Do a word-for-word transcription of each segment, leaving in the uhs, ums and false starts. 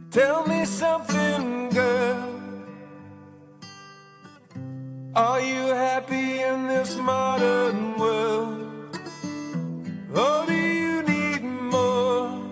Tell me something, girl. Are you happy in this modern world? Or do you need more?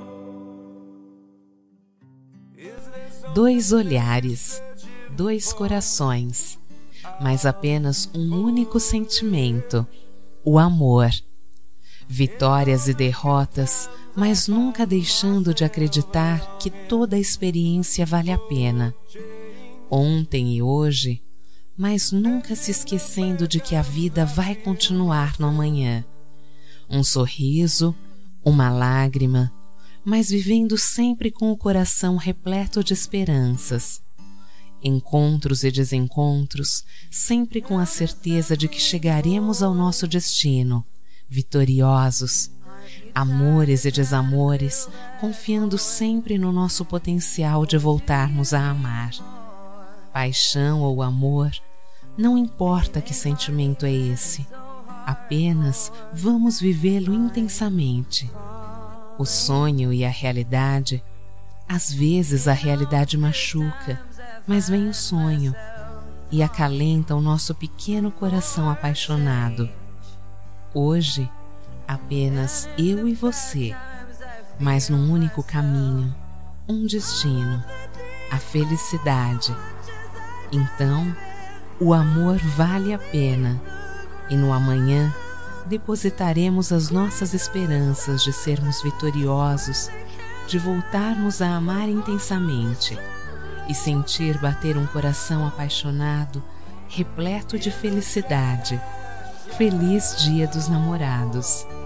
Dois olhares, dois corações, mas apenas um único sentimento, o amor. Vitórias e derrotas, mas nunca deixando de acreditar que toda a experiência vale a pena. Ontem e hoje, mas nunca se esquecendo de que a vida vai continuar no amanhã. Um sorriso, uma lágrima, mas vivendo sempre com o coração repleto de esperanças. Encontros e desencontros, sempre com a certeza de que chegaremos ao nosso destino, vitoriosos. Amores e desamores, confiando sempre no nosso potencial de voltarmos a amar. Paixão ou amor, não importa que sentimento é esse, apenas vamos vivê-lo intensamente. O sonho e a realidade, às vezes a realidade machuca, mas vem o sonho e acalenta o nosso pequeno coração apaixonado. Hoje, apenas eu e você, mas num único caminho, um destino, a felicidade. Então, o amor vale a pena, e no amanhã depositaremos as nossas esperanças de sermos vitoriosos, de voltarmos a amar intensamente e sentir bater um coração apaixonado, repleto de felicidade. Feliz Dia dos Namorados!